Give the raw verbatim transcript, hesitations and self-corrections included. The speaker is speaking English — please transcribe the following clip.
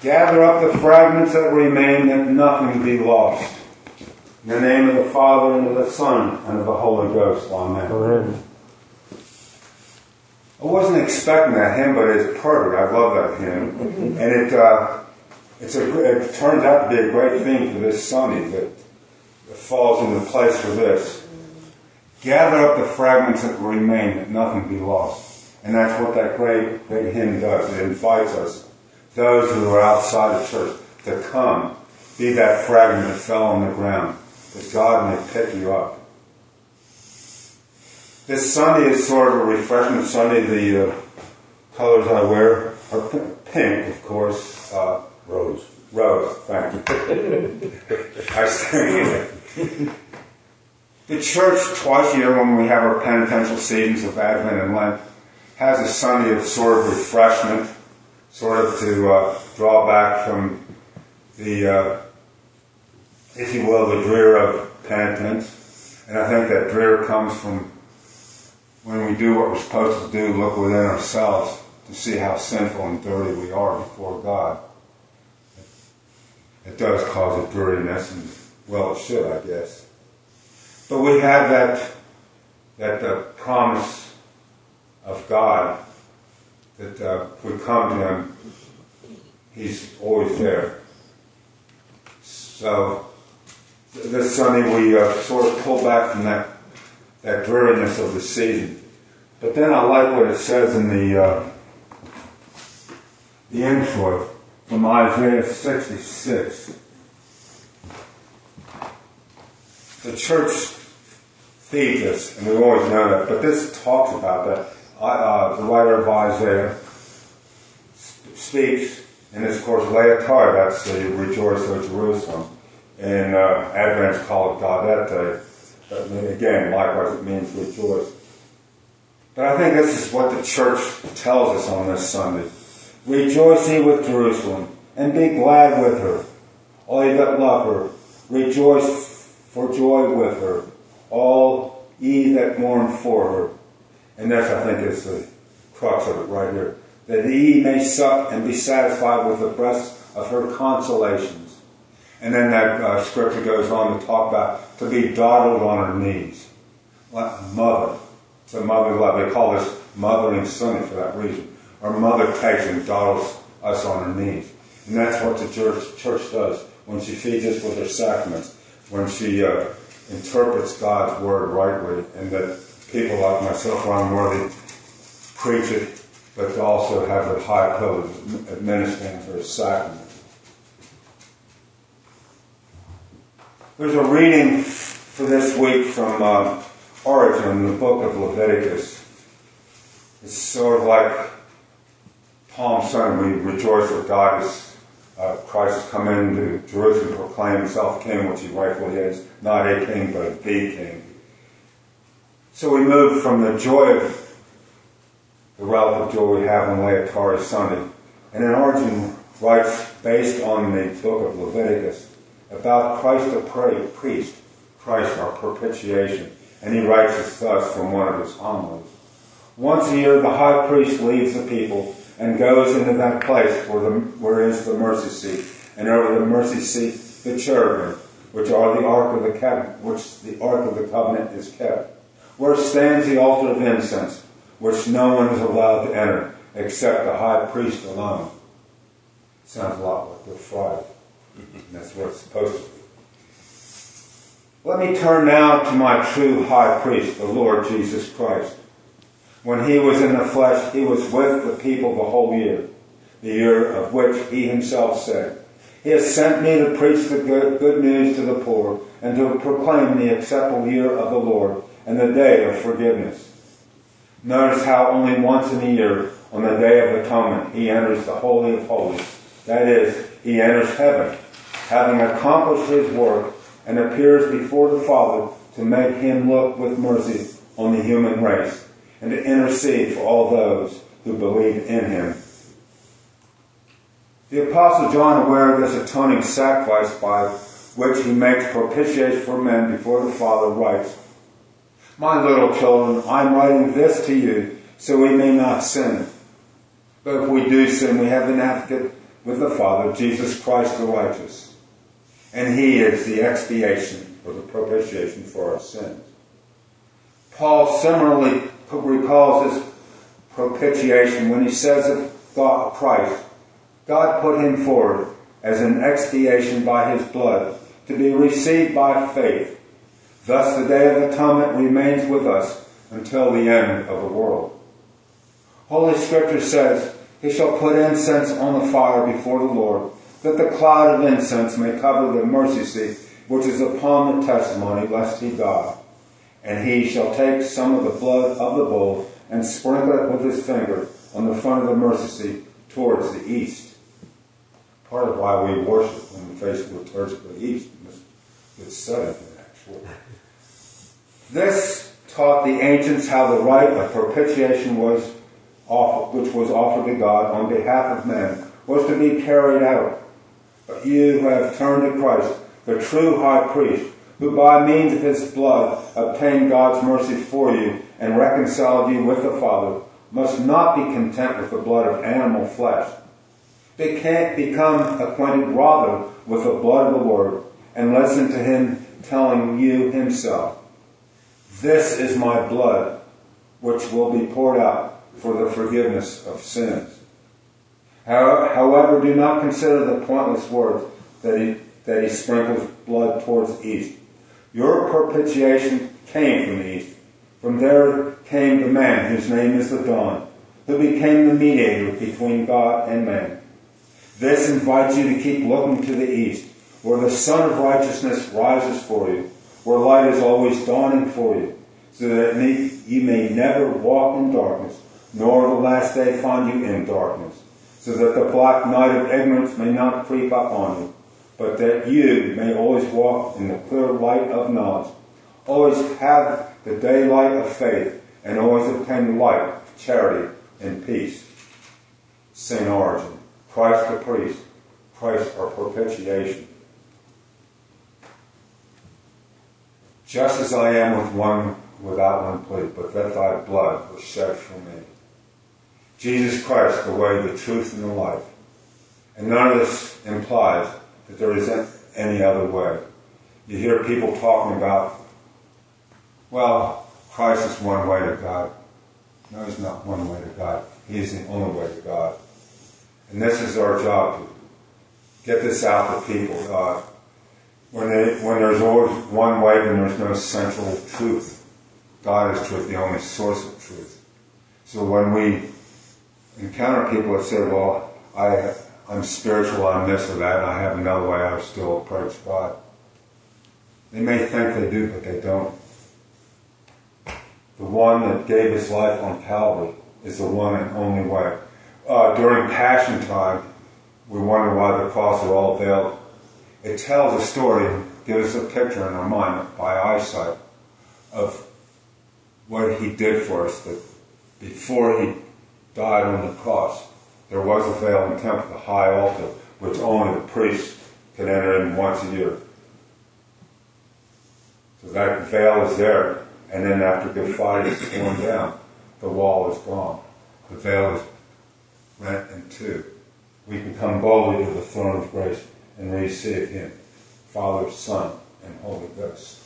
Gather up the fragments that remain, that nothing be lost. In the name of the Father, and of the Son, and of the Holy Ghost. Amen. Amen. I wasn't expecting that hymn, but it's perfect. I love that hymn. And it uh, it's a, it turns out to be a great theme for this Sunday that, that falls into place for this. Gather up the fragments that remain, that nothing be lost. And that's what that great, great hymn does. It invites us, those who are outside the church, to come, be that fragment that fell on the ground, that God may pick you up. This Sunday is sort of a refreshment Sunday. The uh, colors I wear are pink, of course. Uh, Rose. Rose, thank you. I say the church, twice a year when we have our penitential seasons of Advent and Lent, has a Sunday of sort of refreshment, sort of to uh, draw back from the, uh, if you will, the drear of penitence. And I think that drear comes from when we do what we're supposed to do, look within ourselves to see how sinful and dirty we are before God. It does cause a dreariness, and well, it should, I guess. But we have that that uh, promise of God that uh, if we come to Him, He's always there. So this Sunday we uh, sort of pull back from that that dreariness of the season. But then I like what it says in the uh, the intro from Isaiah sixty-six. The church feeds us, and we always know that, but this talks about that. Uh, the writer of Isaiah speaks, and it's of course Laetare, that's the Rejoice, O Jerusalem. And uh, Advent's called Gaudete. But again, likewise, it means rejoice. But I think this is what the church tells us on this Sunday. Rejoice ye with Jerusalem, and be glad with her. All ye that love her, rejoice for joy with her. All ye that mourn for her. And this, I think, is the crux of it right here. That ye may suck and be satisfied with the breast of her consolations. And then that uh, scripture goes on to talk about to be dawdled on her knees. Like mother. It's a motherly love. They call this mothering Sunday for that reason. Our mother takes and dawdles us on her knees. And that's what the church, church does when she feeds us with her sacraments, when she uh, interprets God's word rightly, and that people like myself are unworthy preach it, but also have the high privilege of administering her sacrament. There's a reading for this week from uh, Origen, the book of Leviticus. It's sort of like Palm Sunday. We rejoice that God is, uh, Christ has come into Jerusalem to proclaim himself king, which he rightfully is, not a king, but the king. So we move from the joy of the relative joy we have on Laetare Sunday. And then Origen writes, based on the book of Leviticus, about Christ the priest, Christ our propitiation. And he writes this thus from one of his homilies. Once a year the high priest leaves the people and goes into that place where, the, where is the mercy seat, and over the mercy seat the cherubim, which are the ark of the covenant, which the ark of the covenant is kept, where stands the altar of incense, which no one is allowed to enter except the high priest alone. Sounds a lot like Good Friday. That's what it's supposed to be. Let me turn now to my true high priest, the Lord Jesus Christ. When he was in the flesh, he was with the people the whole year, the year of which he himself said, He has sent me to preach the good, good news to the poor, and to proclaim the acceptable year of the Lord, and the day of forgiveness. Notice how only once in a year, on the Day of Atonement, he enters the Holy of Holies. That is, he enters heaven, having accomplished his work, and appears before the Father to make him look with mercy on the human race, and to intercede for all those who believe in him. The Apostle John, aware of this atoning sacrifice by which he makes propitiation for men before the Father, writes, My little children, I am writing this to you, so we may not sin. But if we do sin, we have an advocate with the Father, Jesus Christ the righteous. And he is the expiation or the propitiation for our sins. Paul similarly recalls this propitiation when he says of God, Christ, God put him forward as an expiation by his blood to be received by faith. Thus the day of atonement remains with us until the end of the world. Holy Scripture says, he shall put incense on the fire before the Lord, that the cloud of incense may cover the mercy seat which is upon the testimony, lest he die. And he shall take some of the blood of the bull and sprinkle it with his finger on the front of the mercy seat towards the east. Part of why we worship when we face the towards the east. It's said actually. This taught the ancients how the rite of propitiation was offered, which was offered to God on behalf of man, was to be carried out. But you who have turned to Christ, the true high priest, who by means of his blood obtained God's mercy for you and reconciled you with the Father, must not be content with the blood of animal flesh. They can't become acquainted rather with the blood of the Lord and listen to him telling you himself, this is my blood, which will be poured out for the forgiveness of sins. However, do not consider the pointless words that he, that he sprinkles blood towards the east. Your propitiation came from the east. From there came the man whose name is the dawn, who became the mediator between God and man. This invites you to keep looking to the east, where the sun of righteousness rises for you, where light is always dawning for you, so that you may never walk in darkness, nor the last day find you in darkness, so that the black night of ignorance may not creep up on you, but that you may always walk in the clear light of knowledge, always have the daylight of faith, and always obtain the light of charity and peace. Saint Origen, Christ the priest, Christ our propitiation. Just as I am with one without one plea, but that thy blood was shed for me. Jesus Christ, the way, the truth, and the life. And none of this implies that there is any other way. You hear people talking about, well, Christ is one way to God. No, he's not one way to God. He is the only way to God. And this is our job, to get this out to people. Uh, when, they, when there's always one way, then there's no central truth. God is truth, the only source of truth. So when we encounter people that say, well, I, I'm spiritual, I'm this or that, and I have another way I still approach God. They may think they do, but they don't. The one that gave his life on Calvary is the one and only way. Uh, during Passion time, we wonder why the cross are all veiled. It tells a story, gives us a picture in our mind by eyesight of what he did for us, that before he died on the cross, there was a veil in the temple, the high altar, which only the priest could enter in once a year. So that veil is there, and then after Good Friday it's torn down, the wall is gone. The veil is rent in two. We can come boldly to the throne of grace and receive him, Father, Son, and Holy Ghost.